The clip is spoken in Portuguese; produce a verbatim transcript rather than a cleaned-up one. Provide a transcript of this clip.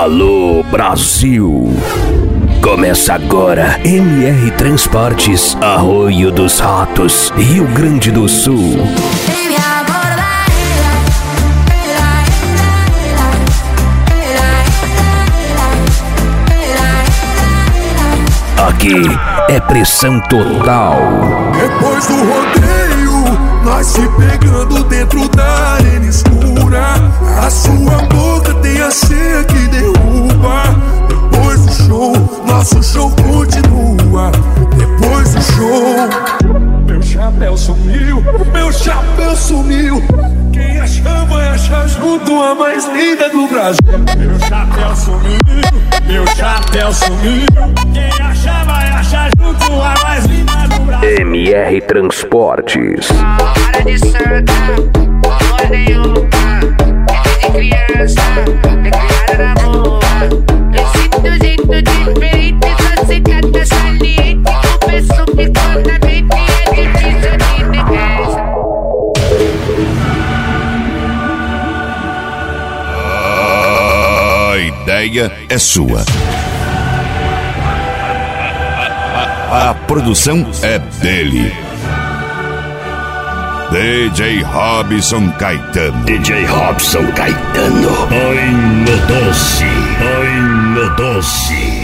Alô, Brasil! Começa agora M R Transportes, Arroio dos Ratos, Rio Grande do Sul. Aqui é pressão total. Depois do rodeio, nós se pegando dentro da arena escura. A sua boca tem a senha que derruba. Depois do show, nosso show continua. Depois do show, meu chapéu sumiu, meu chapéu sumiu. Quem achar vai achar junto a mais linda do Brasil. Meu chapéu sumiu, meu chapéu sumiu. Quem achar vai achar junto a mais linda do Brasil. M R Transportes. Para de santa, porra nenhuma. É de criança, é criada na rua. Esse teu jeito diferente, você cata saliente. Começou ficou na mente, é difícil de negar. A ideia é sua. A produção é dele. D J Robson Caetano. D J Robson Caetano. Ai, meu doce, ai, meu doce.